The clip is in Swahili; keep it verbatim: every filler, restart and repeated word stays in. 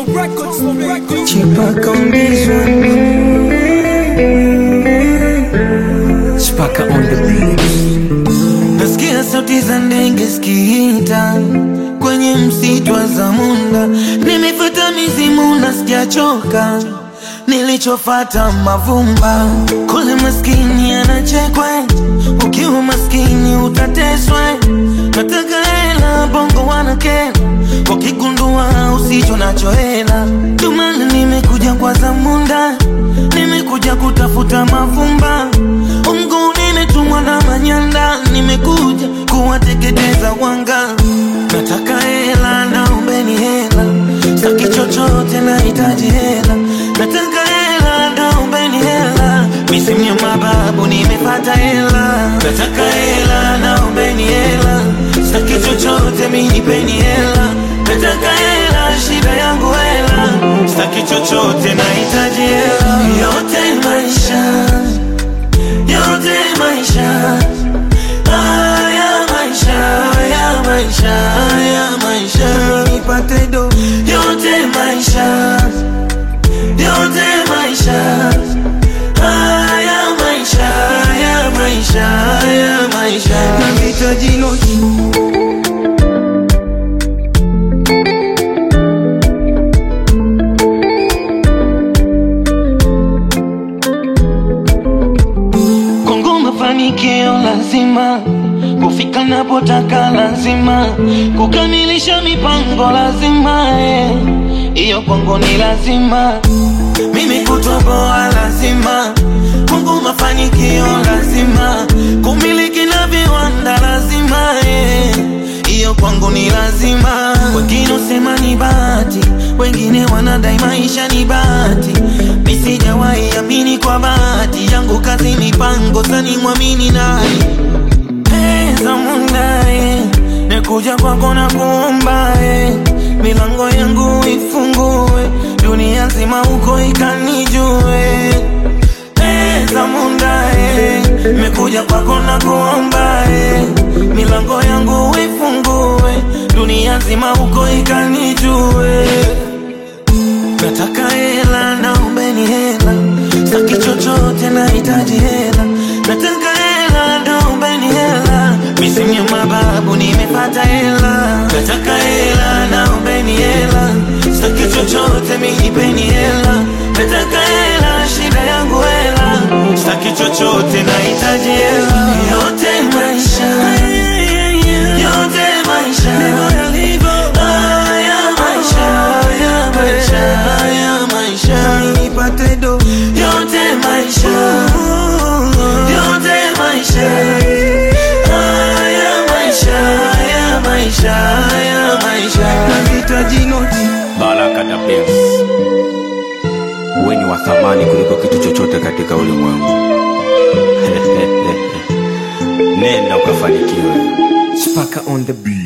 for records, for records. Chipaka on this one. Chipaka on the beat. Nasikia sauti za ndege zikiita kwenye msitu wa Zamunda. Nimefuata mizimu na sijachoka, nilichofata mavumba. Kule maskini anachekwe, ukiwa maskini utateswe. Nataka hela, bongo wanakela, wakigundua usicho nacho hela. Tumana nimekuja kwa Zamunda, nimekuja kutafuta mavumba. Mungu nimetumwa na manyanda, nimekuja kuwateketeza wanga. Nataka hela, naombeni hela, sitaki chochote nahitaji hela. Nataka hela, naombeni hela, misimu ya mababu nimepata hela. Nataka hela, naombeni hela, sitaki chochote minipeni hela. Nataka hela, shida yangu hela, sitaki chochote nahitaji hela. Yote maisha, yote maisha, haya maisha, haya maisha, haya maisha, nipate do. Yote maisha, yote maisha, haya maisha, haya maisha, haya maisha, nahitaji noti. Mafanikio lazima, kufika napotaka lazima, kukamilisha mipango lazima, iyo eh, kwangu ni lazima. Mimi kutoboa lazima, Mungu mafanikio lazima, kumiliki na viwanda lazima, eh, iyo kwangu ni lazima. Wengine usema ni bahati, wengine wanadai maisha ni bahati. Misijawahi amini kwa bahati yangu, kazi mipango, sani mwamini nani. Hey, Zamunda, eh, nekuja kwako na kuomba, eh, milango yangu ifungue, dunia nzima uko ikanijue. Hey, Zamunda, eh, mekuja kwako na kuomba, eh, milango yangu ifungue, dunia nzima uko ikanijue. Nataka hela, naombeni hela, sitaki chochote nahitaji hela. Nataka hela, naombeni hela, misimu ya mababu nimepata hela. Nataka hela, naombeni hela, sitaki chochote minipeni hela. Nataka hela, shida yangu hela, sitaki chochote nahitaji hela. Yote maisha, yote maisha, haya maisha, haya maisha, haya maisha, nipate do. Yote maisha, yote maisha, haya maisha, haya maisha, haya maisha, nahitaji noti. Baraka da Beats. Wewe ni wa thamani kuliko kitu chochote katika ulimwengu. Nenda ukafanikiwe. Chipaka on the beat.